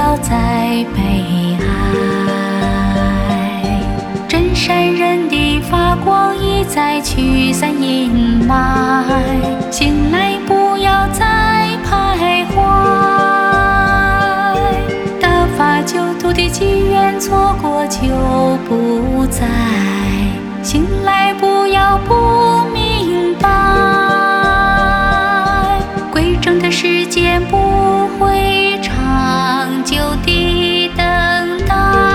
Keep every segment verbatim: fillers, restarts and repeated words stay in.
要再悲哀。真善人的发光已在驱散阴霾，醒来不要再徘徊。大法救度的机缘错过就不再，醒来不要不明白，规正的时间不会长久地等待。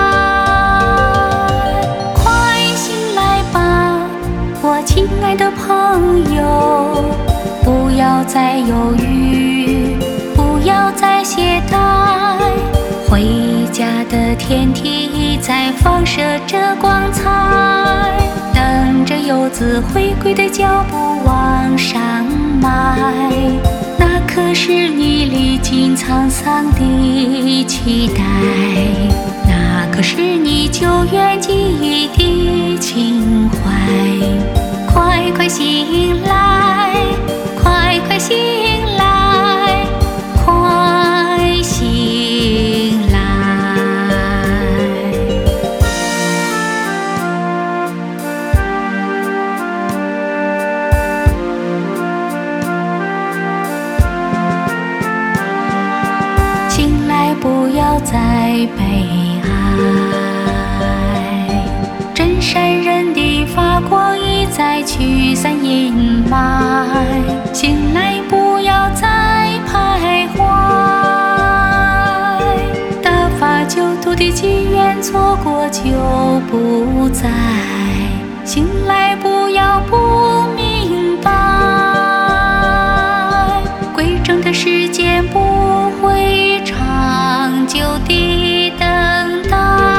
快醒来吧，我亲爱的朋友，不要再犹豫，不要再懈怠，回家的天梯在放射着光彩，等着游子回归的脚步往上迈。那可是你历经沧桑的期待，那可是你久远记忆的情怀。快快醒来，快快醒来，快醒来。醒来不要再悲哀，真善人的发光已在驱散阴霾，醒来不要再徘徊。大法救度的机缘错过就不再，醒来不要不明白，规正的时间不会长久地等待。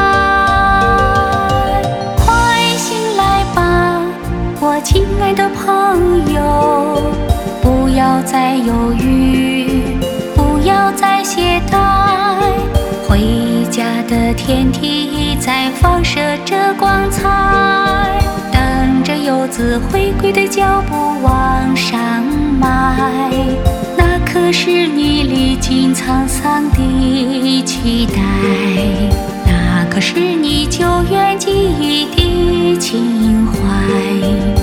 快醒来吧，我亲爱的朋友，不要再犹豫，不要再懈怠，回家的天梯在放射着光彩，等着游子回归的脚步往上迈。那可是你历经沧桑的期待，那可是你久远记忆的情怀。